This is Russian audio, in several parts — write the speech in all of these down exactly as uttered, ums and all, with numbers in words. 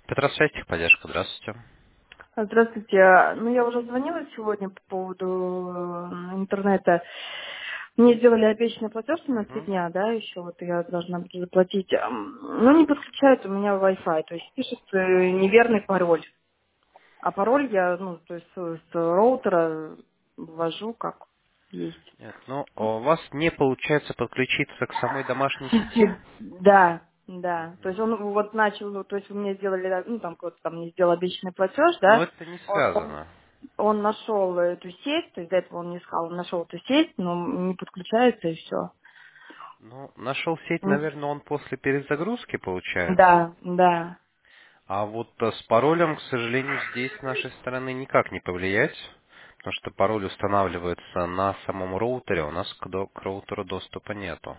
Петросвязь, техподдержка, здравствуйте. А, Здравствуйте. А, Ну, я уже звонила сегодня по поводу э, интернета. Мне сделали обещанный платеж на три Мгм. дня, да, еще вот я должна буду заплатить. Ам, Но не подключается у меня Wi-Fi, то есть пишет э, неверный пароль. А пароль я, ну, то есть с, с роутера ввожу как есть. Нет, ну, а у вас не получается подключиться к самой домашней сети? Да, да. То есть он вот начал, ну, то есть вы мне сделали, ну, там, кто-то там мне сделал обещанный платеж, Но да, это не он, он связано. Он нашел эту сеть, то есть до этого он не искал, он нашел эту сеть, но не подключается и все. Ну, нашел сеть, наверное, он после перезагрузки получается. Да, да. А вот э, с паролем, к сожалению, здесь с нашей стороны никак не повлиять, потому что пароль устанавливается на самом роутере, у нас к, до- к роутеру доступа нету.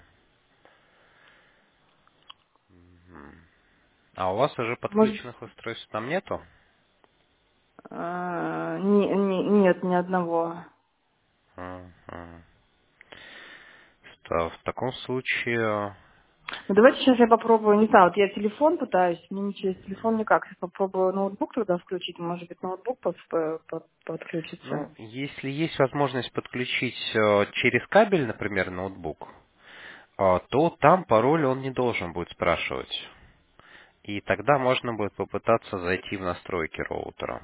Мгм. А у вас уже Может, подключенных устройств там нету? э, не- не- нет ни одного. Мгм. Что, В таком случае Ну давайте сейчас я попробую, не знаю, вот я телефон пытаюсь, мне не через телефон никак. Я попробую ноутбук тогда включить, может быть ноутбук под- под- Ну, подключится. если есть возможность подключить э, через кабель, например, ноутбук, э, то там пароль он не должен будет спрашивать. И тогда можно будет попытаться зайти в настройки роутера.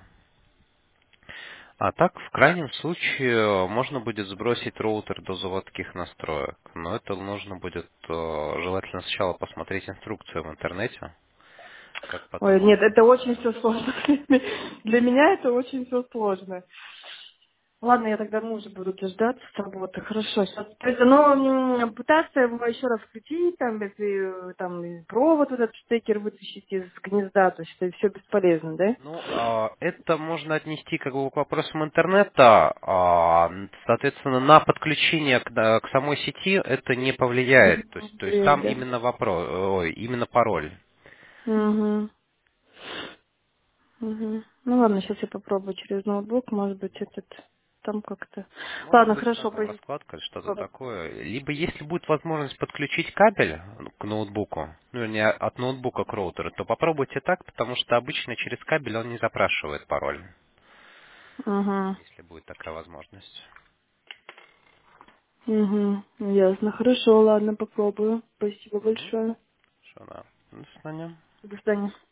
А так, в крайнем случае, э, можно будет сбросить роутер до заводских настроек. Но это нужно будет э, желательно сначала посмотреть инструкцию в интернете, как Ой, потом нет, он это очень запускается. все сложно. Для меня это очень все сложно. Ладно, я тогда мужа буду дождаться с работы. Хорошо. Сейчас, то есть, ну, м, пытаться его еще раз включить, там, если э, там и провод вот этот штекер вытащить из гнезда, то есть это все бесполезно, да? Ну, а, это можно отнести как бы к вопросам интернета. а, Соответственно, на подключение к, да, к самой сети это не повлияет. То есть, то есть Блин, там да. именно вопрос, ой, именно пароль. Угу. Угу. Ну ладно, сейчас я попробую через ноутбук, может быть, этот там как-то. Может Ладно, быть, у хорошо, нас там пойдет. раскладка или что-то такое. Либо если будет возможность подключить кабель ну, к ноутбуку, ну, вернее, от ноутбука к роутеру, то попробуйте так, потому что обычно через кабель он не запрашивает пароль, Угу. если будет такая возможность. Угу. Ясно. Хорошо, ладно, попробую. Спасибо Угу. большое. Что, да. До свидания. До свидания.